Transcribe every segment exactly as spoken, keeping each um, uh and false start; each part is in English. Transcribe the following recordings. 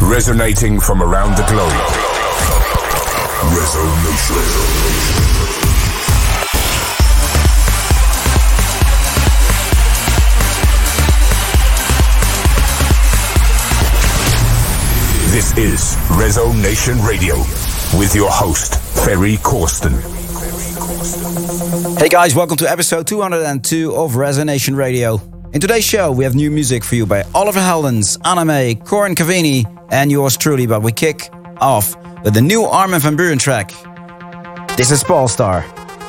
Resonating from around the globe. Resonation. This is Resonation Radio with your host, Ferry Corsten. Hey guys, welcome to episode two hundred two of Resonation Radio. In today's show, we have new music for you by Oliver Heldens, Anime, Corin Cavini, and yours truly, but we kick off with the new Armin van Buuren track. This is Polestar.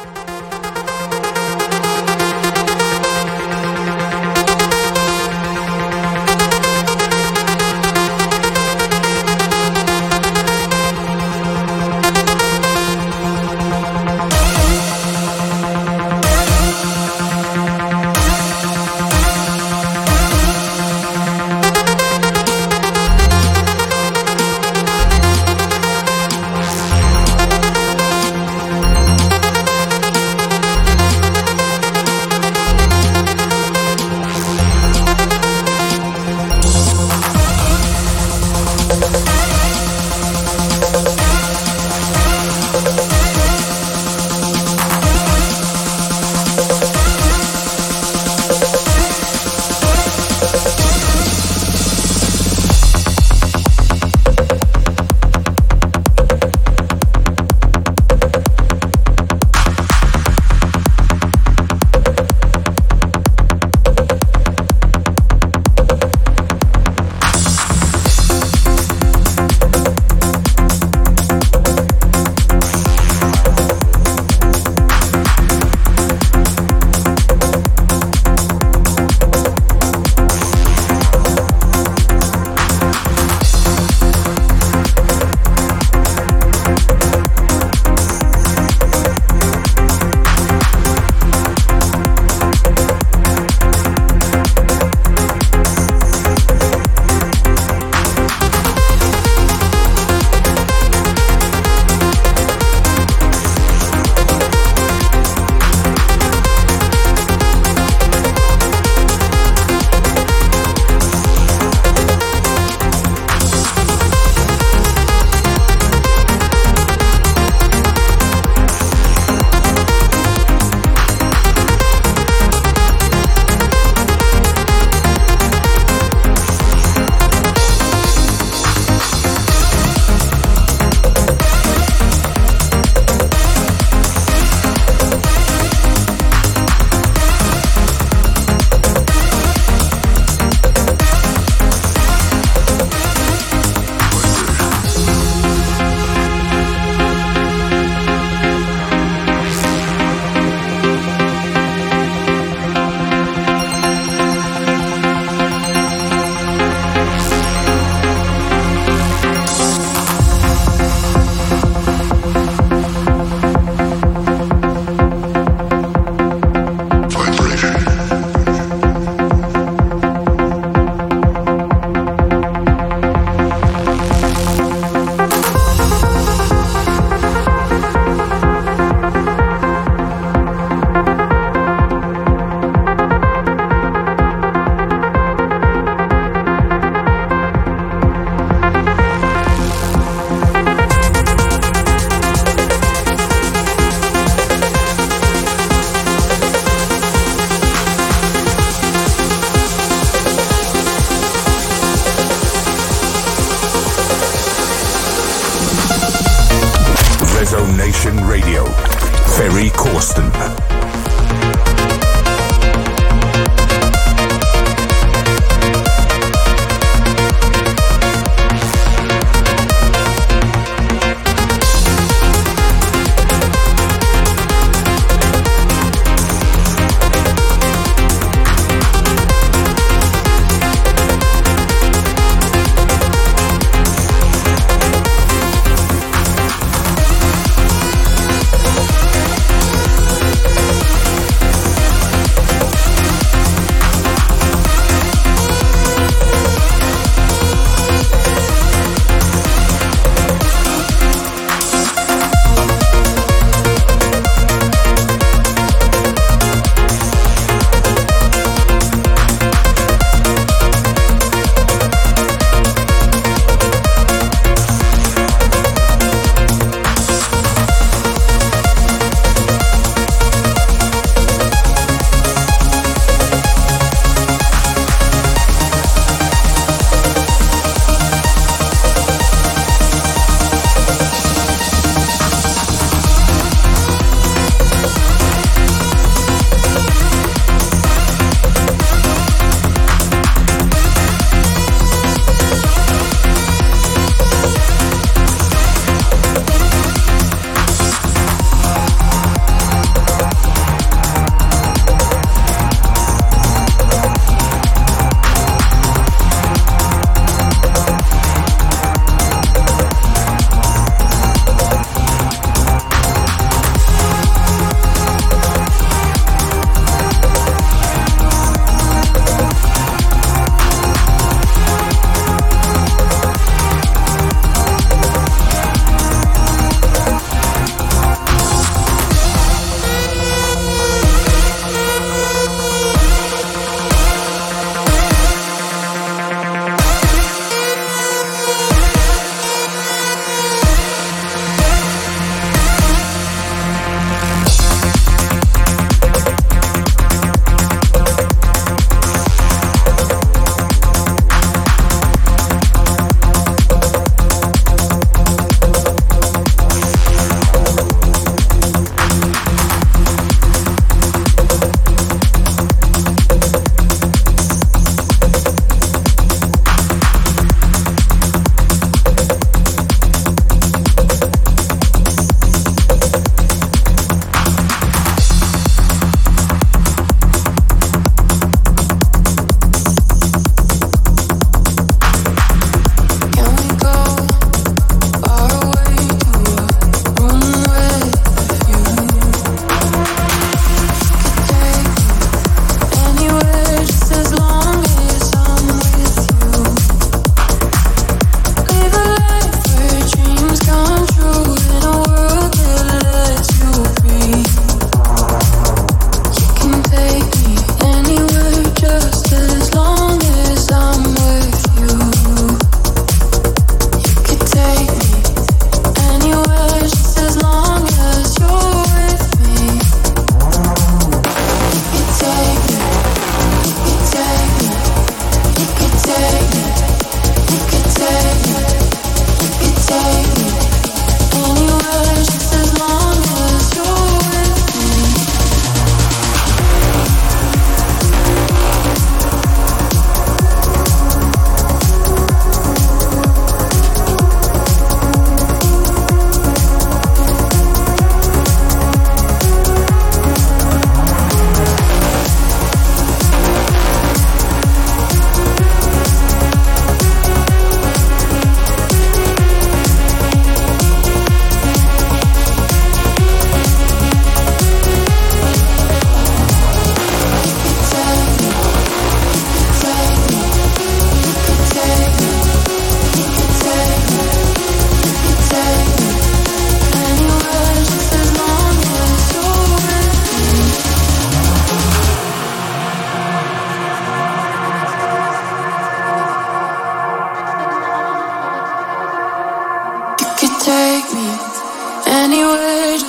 Resonation Radio. Ferry Corsten.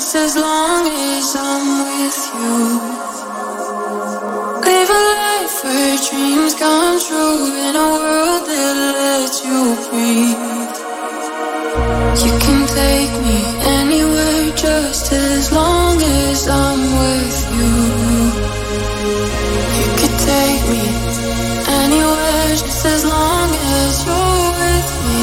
just as long as I'm with you. Live a life where dreams come true in a world that lets you breathe. You can take me anywhere just as long as I'm with you. You could take me anywhere just as long as you're with me.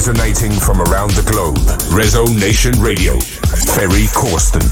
resonating from around the globe. Rezo Nation Radio. Ferry Corsten.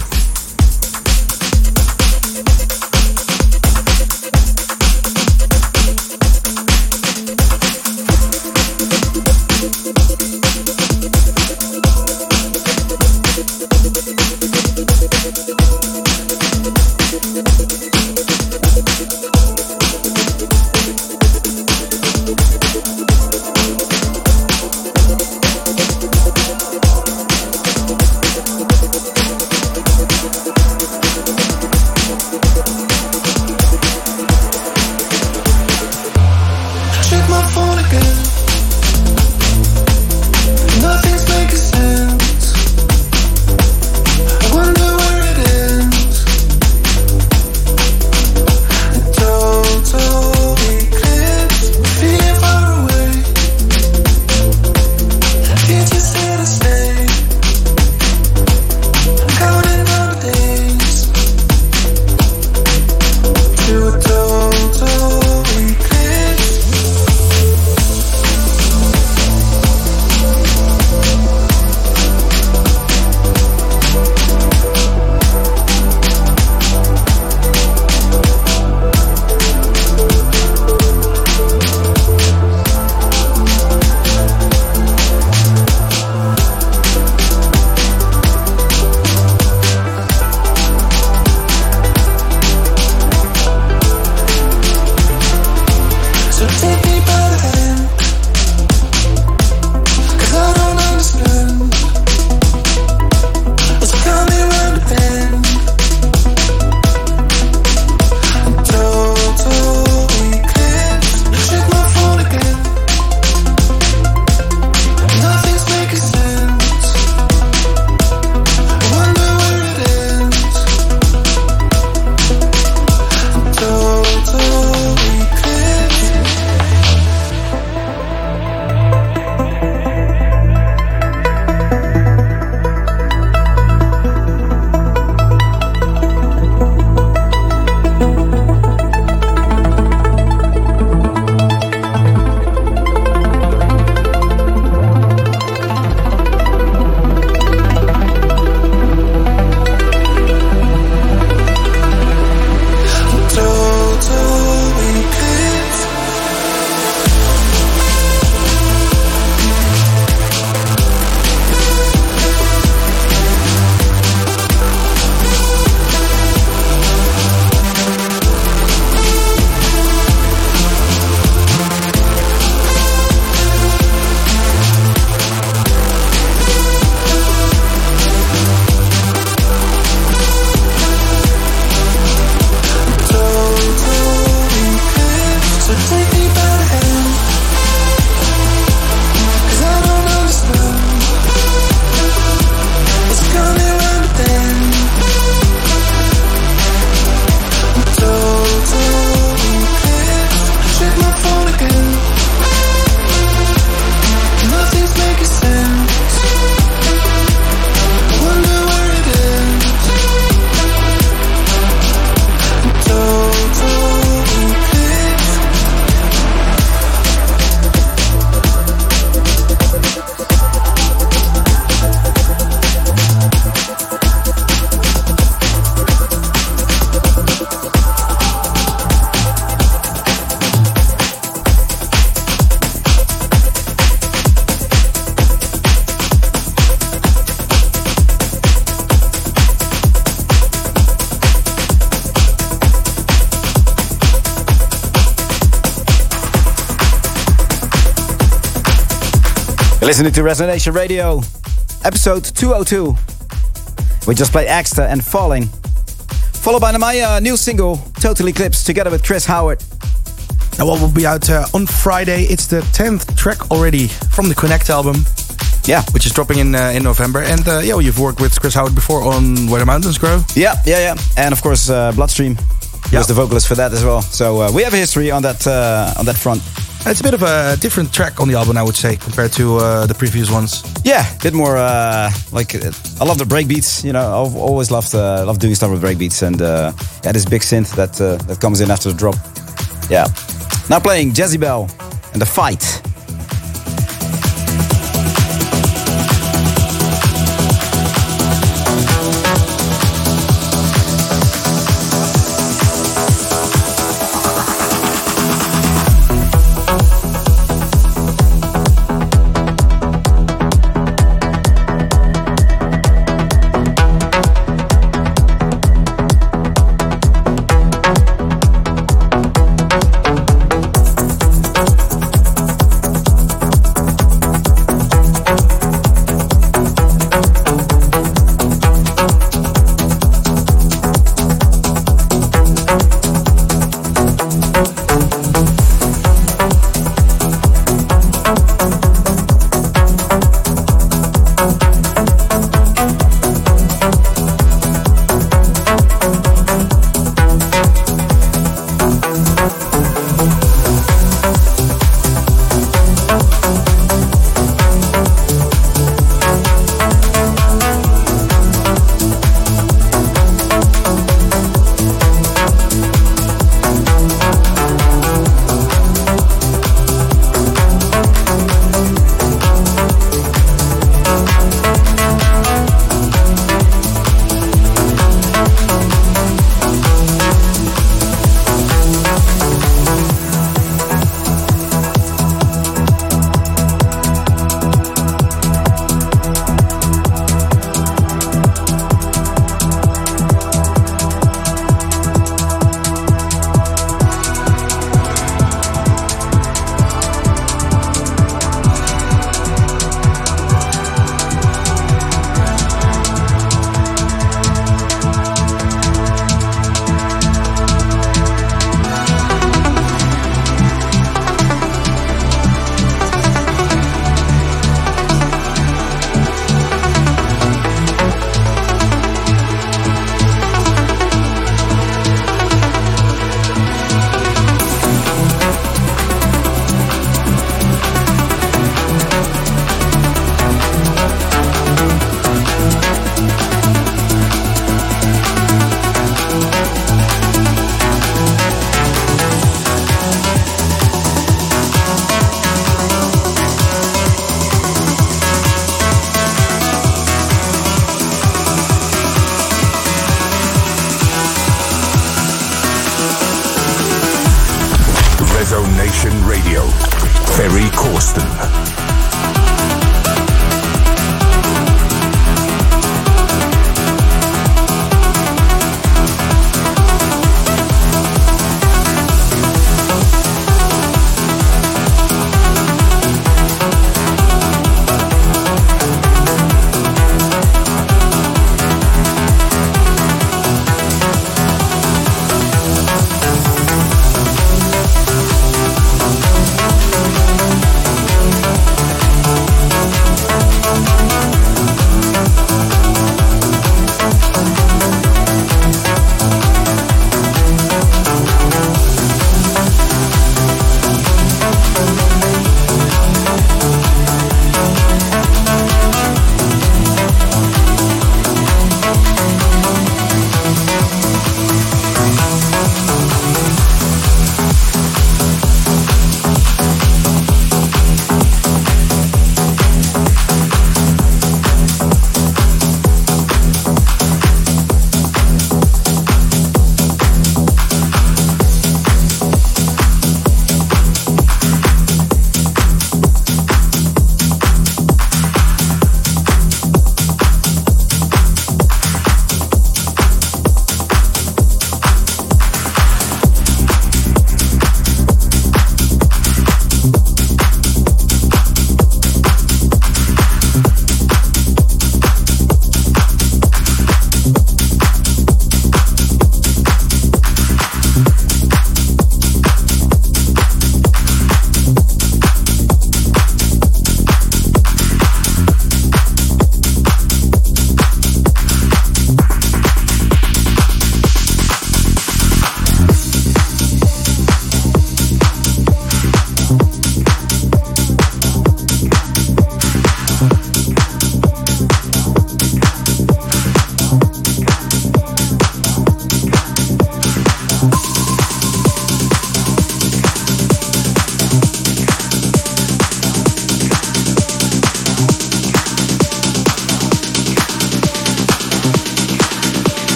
You're listening to Rezo Nation Radio, episode two oh two. We just played Extra and Falling, followed by my uh, new single, Total Eclipse, together with Chris Howard. Now, what will be out uh, on Friday? It's the tenth track already from the Connect album. Yeah, which is dropping in uh, in November. And uh, yeah, well, you've worked with Chris Howard before on Where the Mountains Grow. Yeah, yeah, yeah. And of course, uh, Bloodstream. He was the vocalist for that as well. So uh, we have a history on that uh, on that front. It's a bit of a different track on the album, I would say, compared to uh, the previous ones. Yeah, a bit more uh, like uh, I love the breakbeats. You know, I've always loved uh, loved doing stuff with breakbeats, and uh, yeah, this big synth that uh, that comes in after the drop. Yeah. Now playing Jezebel and The Fight. Rezo Nation Radio. Ferry Corsten.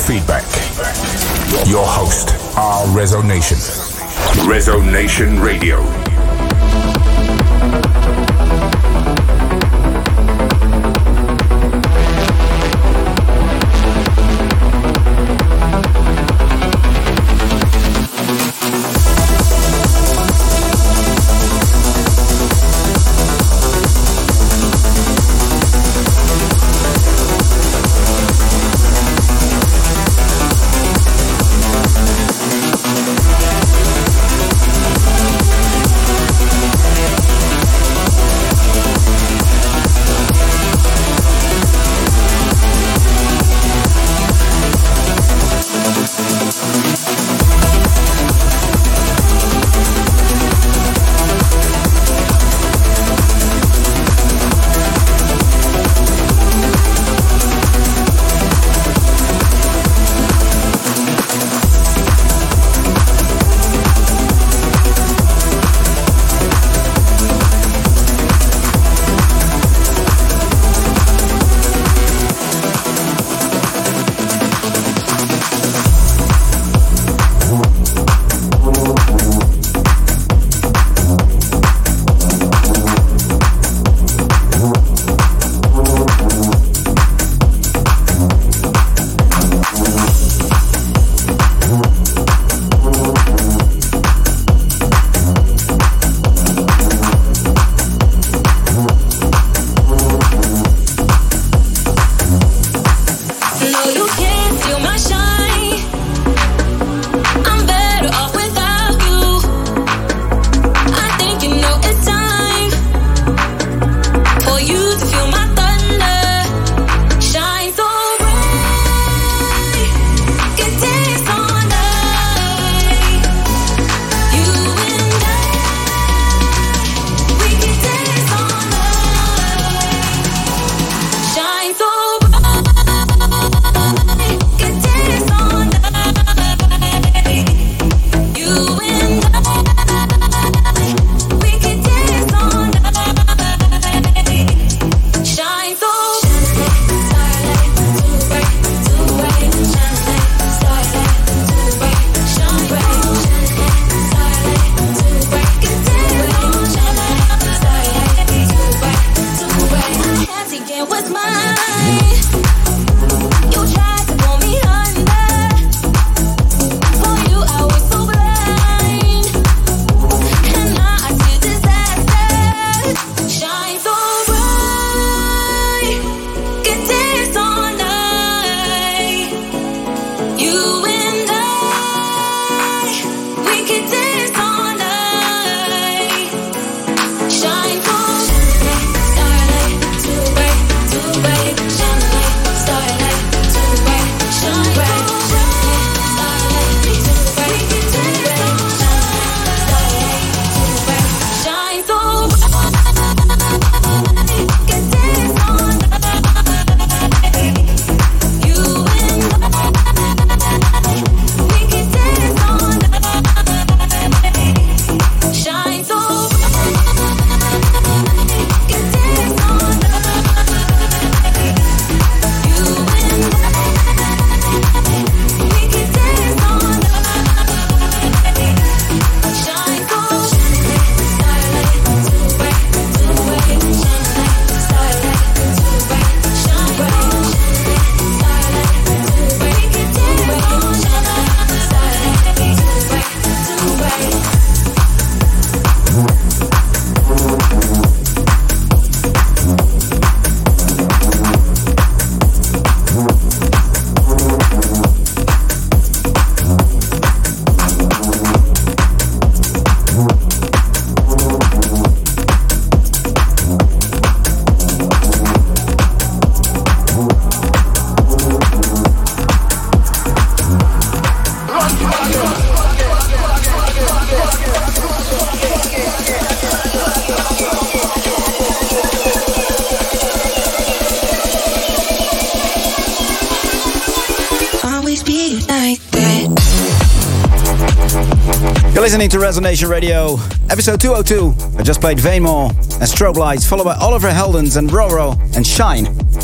feedback. Your host, R Rezo Nation. Rezo Nation Radio. You're listening to Rezo Nation Radio, episode two oh two. I just played Vainmore and Strobe Lights, followed by Oliver Heldens and Roro and Shine.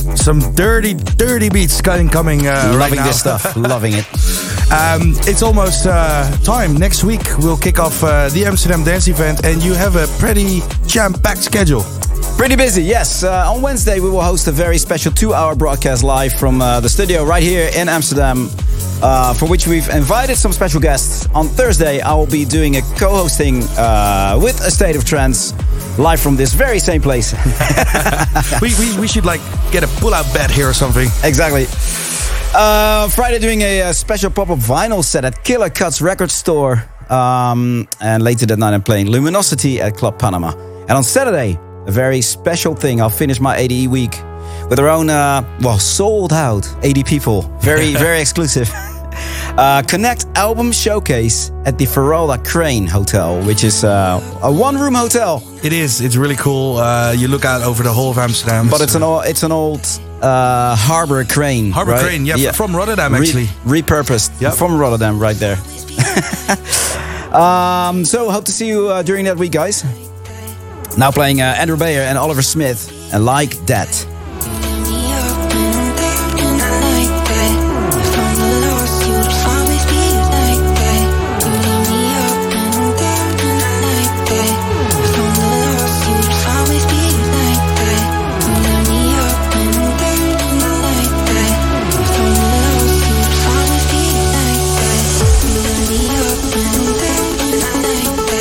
some dirty, dirty beats coming, coming uh, right Loving now. this stuff. Loving it. Um, it's almost uh, time. Next week we'll kick off uh, the Amsterdam Dance Event, and you have a pretty jam-packed schedule. Pretty busy, yes. Uh, on Wednesday, we will host a very special two-hour broadcast live from uh, the studio right here in Amsterdam, uh, for which we've invited some special guests. On Thursday, I will be doing a co-hosting uh, with A State of Trance, live from this very same place. we, we, we should like get a pull-out bed here or something. Exactly. Uh, Friday, doing a, a special pop-up vinyl set at Killer Cuts Record Store. Um, and later that night, I'm playing Luminosity at Club Panama. And on Saturday, a very special thing. I'll finish my A D E week with our own, uh, well, sold out eighty people. Very, very exclusive. Uh, Connect album showcase at the Verolda Crane Hotel, which is uh, a one-room hotel. It is. It's really cool. Uh, you look out over the whole of Amsterdam. But it's an old, it's an old uh, harbor crane. Harbor right? crane, yeah, yeah, from Rotterdam actually. Re- repurposed Yep. from Rotterdam, right there. um, so hope to see you uh, during that week, guys. Now playing uh, Andrew Bayer and Oliver Smith, and Like That.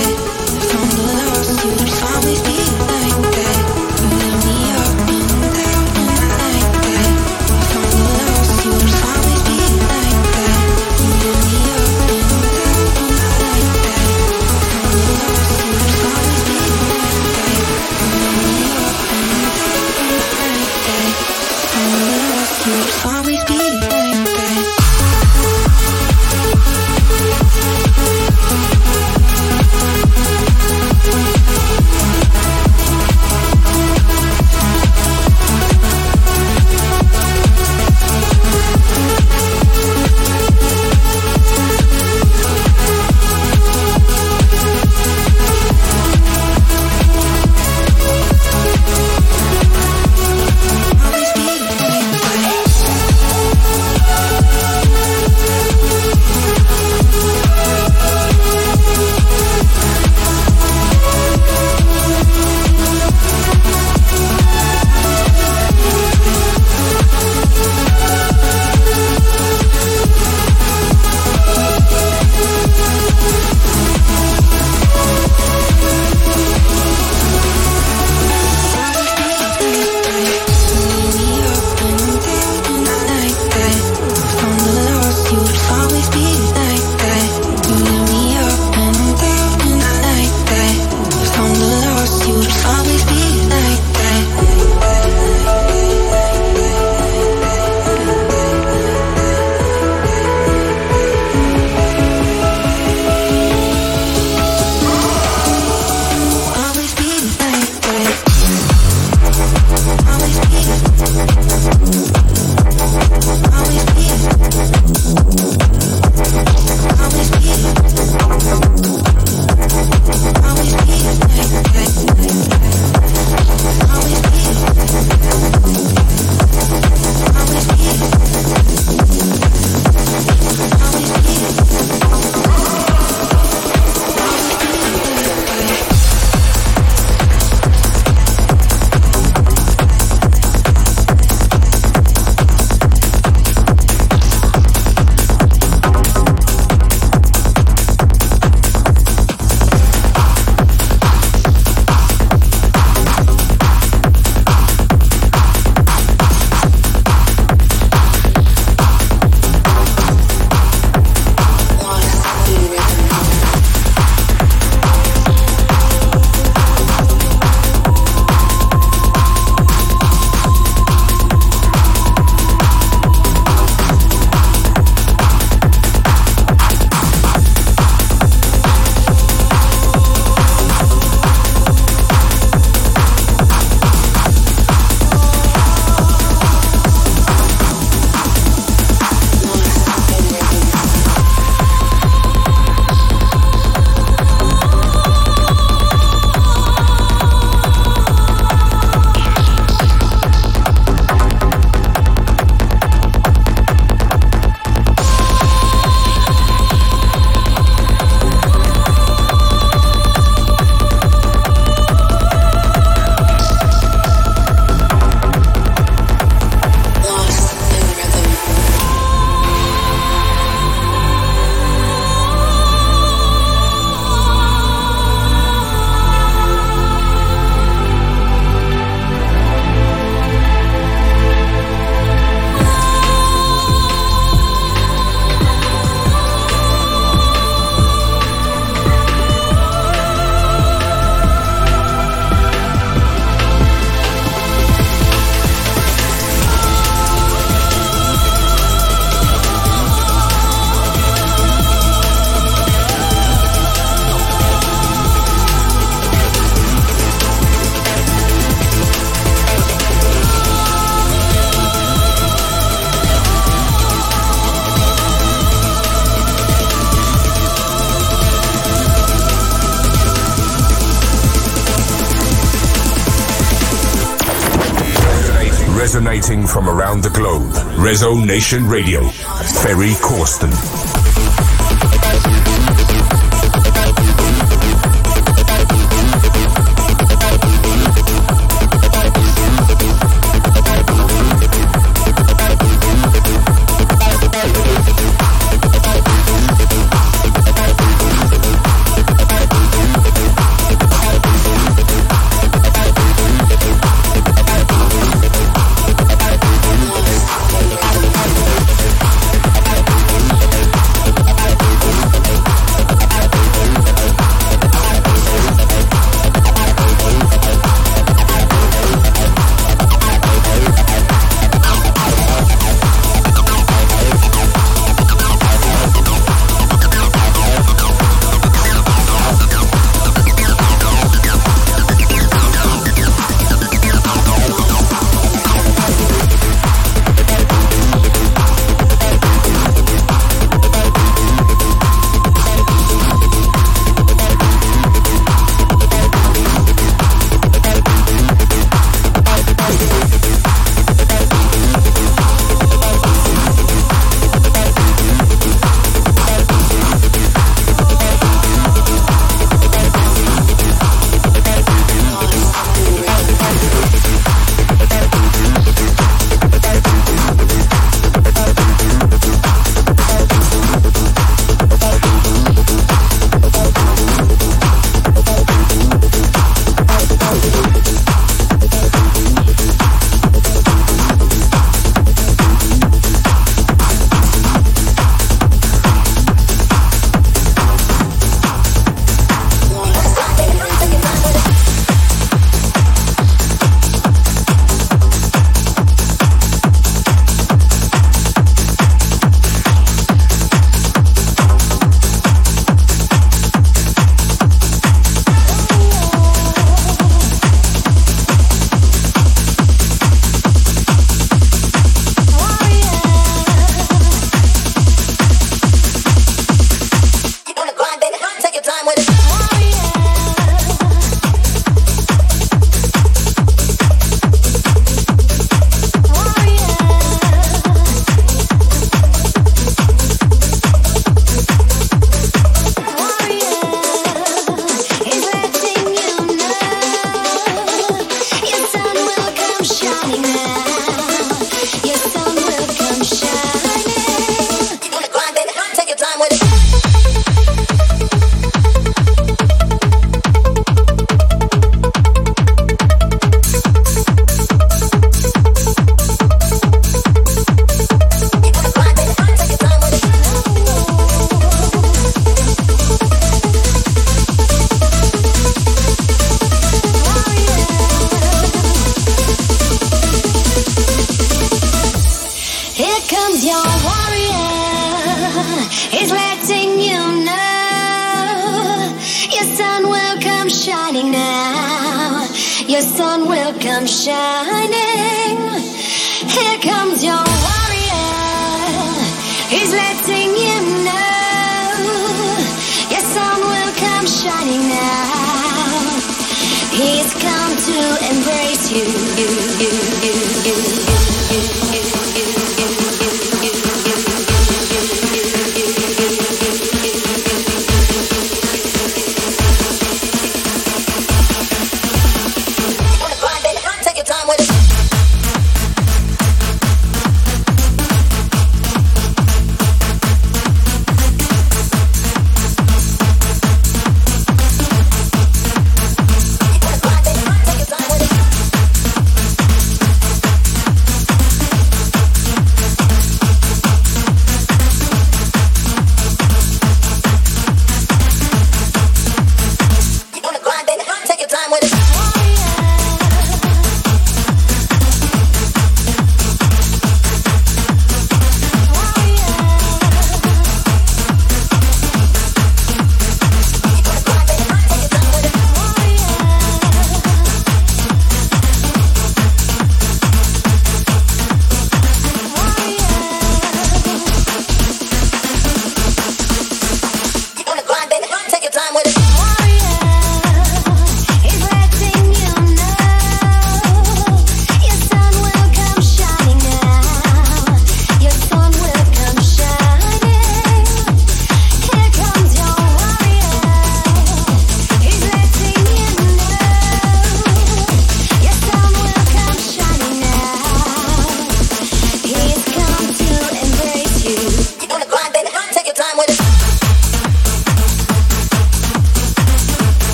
Always be like that. Resonating from around the globe. Rezo Nation Radio. Ferry Corsten.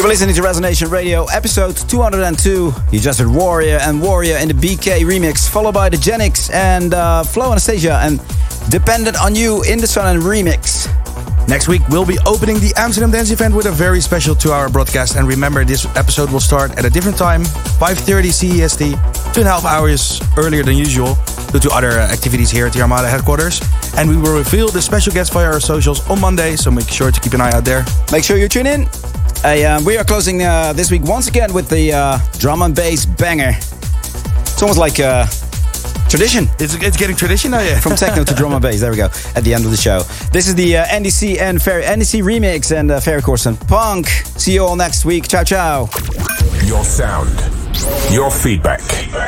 were listening to Resonation Radio, episode two hundred two. You just heard Warrior and Warrior in the B K remix, followed by the Genix and uh, Flow Anastasia and Dependent on You in the Sun and remix. Next week, we'll be opening the Amsterdam Dance Event with a very special two-hour broadcast. And remember, this episode will start at a different time, five thirty C E S T, two and a half hours earlier than usual, due to other activities here at the Armada headquarters. And we will reveal the special guests via our socials on Monday, so make sure to keep an eye out there. Make sure you tune in. Hey, uh, we are closing uh, this week once again with the uh, drum and bass banger. It's almost like uh, tradition. It's, it's getting tradition now, yeah. From techno to drum and bass. There we go. At the end of the show. This is the uh, N D C and Fair N D C remix and uh, Ferry Corsten Punk. See you all next week. Ciao, ciao. Your sound, your feedback,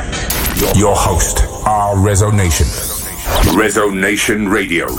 your host, our Resonation. Resonation Radio.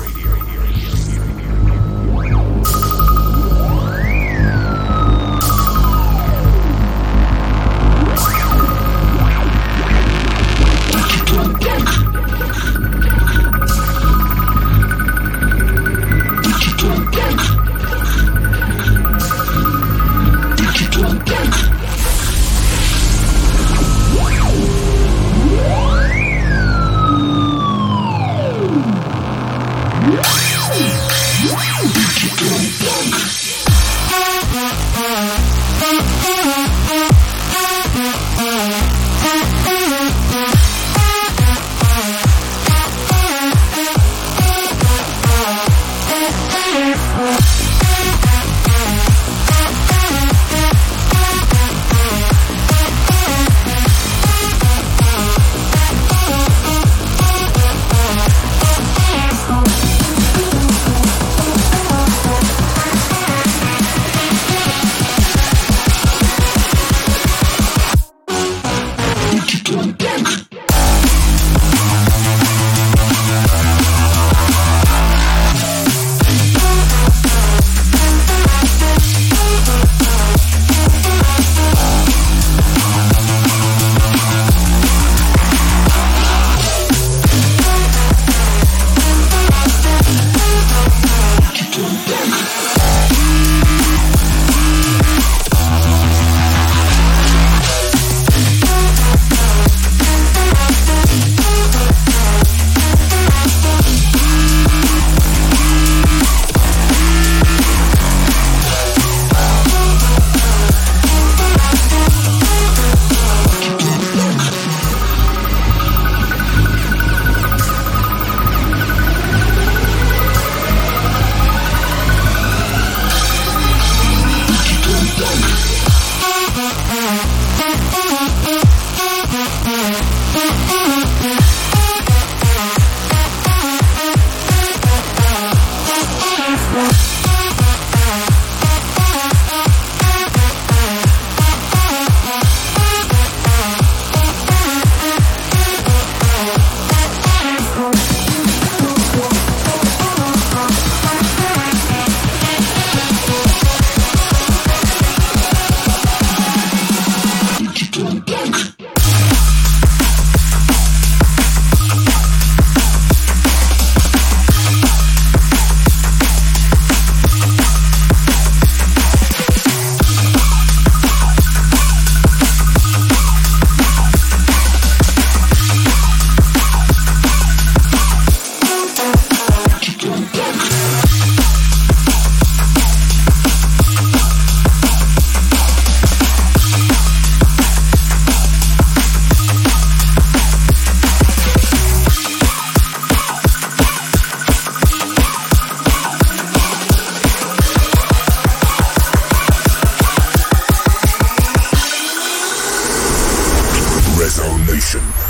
Resonation.